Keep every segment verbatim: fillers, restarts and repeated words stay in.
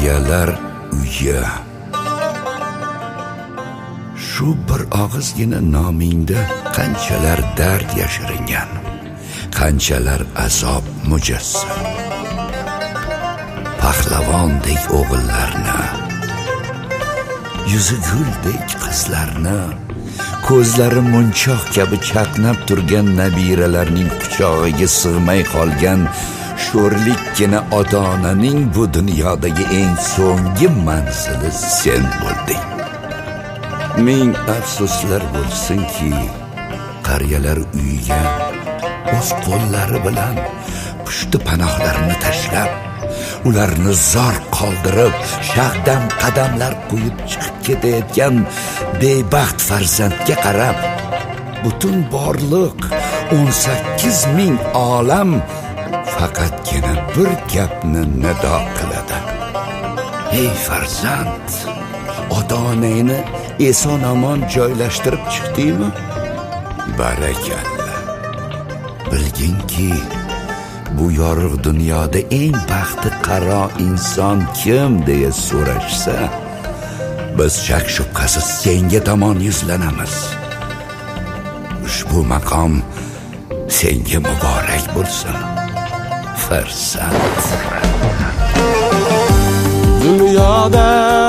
qariyalar uyi. Shu bir og'izgina nomingda qanchalar dard yashiringan, qanchalar azob mujassam. Pahlavondek o'g'illarni, yuzi guldek qizlarni, ko'zlari munchoq kabi chaqnab turgan nabiralarning quchog'iga sig'may qolgan sho'rlikkina ota-onaning bu dunyodagi eng so'nggi manzili sen bo'lding. Ming afsuslar bo'lsinki, qariyalar uyiga o'z qo'llari bilan pushti panohlarini tashlab, ularni zor qoldirib, shahdan qadamlar qo'yib chiqib ketayotgan bebaxt farzandga qarab, butun borliq o'n sakkiz ming olam faqatgina bir gapni nido qiladi. Ey farzand, ota-onangni eson-omon joylashtirib chiqdingmi? Barakalla. Bilginki, bu yorug' dunyoda eng baxti qaro inson kim deya so'rashsa, biz shak shubhasiz senga tomon yuzlanamiz. Ushbu maqom senga muborak bo'lsin, farzand. Dunyoda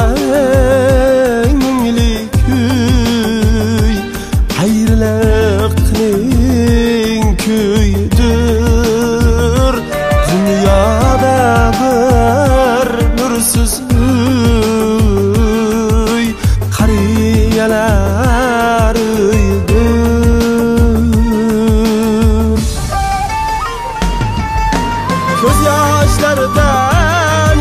minglik kuy, ayriliqning kuyidir. Dunyoda bir nursiz uy, qariyalar uyidir. Ko'z yoshlardan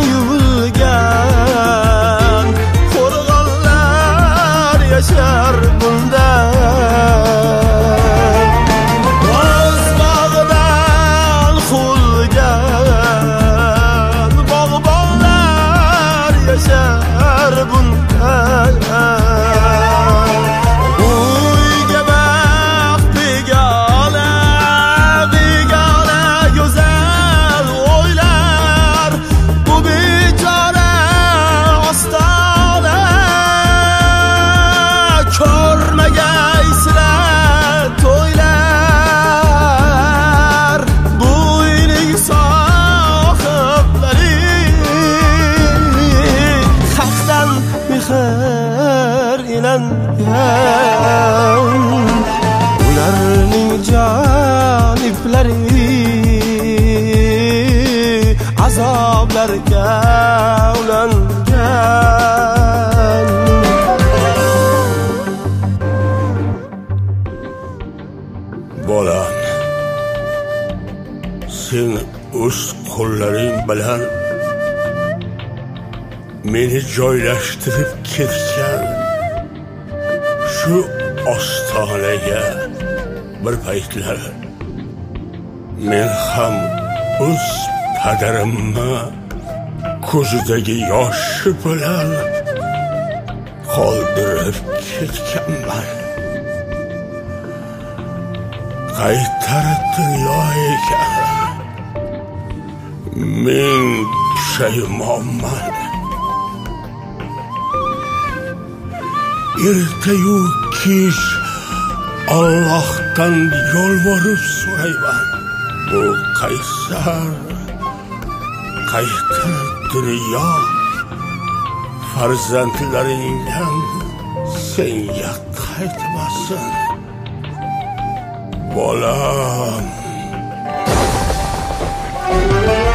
yuvilgan qo'rg'onlar yashar bunda. O'z bog'idan qulgan bog'bonlar yashar bunda. Uyga baxt begona, begona go'zal o'ylar, bu bechora ostona ko'rmagaysizlar to'ylar. Bu uyning sohiblari haqdan mehr ilangan, ularning joniblari azoblarga ulangan. Bolam, sen o'z qo'llaring bilan meni joylashtirib ketgan shu ostonaga bir paytlar men ham o'z padarimni ko'zidagi yoshi bilan qoldirib ketganman. Qaytar dunyo ekan, men pushaymonman. Ertayu kech Allohdan yolvorib so'rayman. Bu qaysar, qaytar dunyo farzandlaringdan senga qaytmasin. Bolam.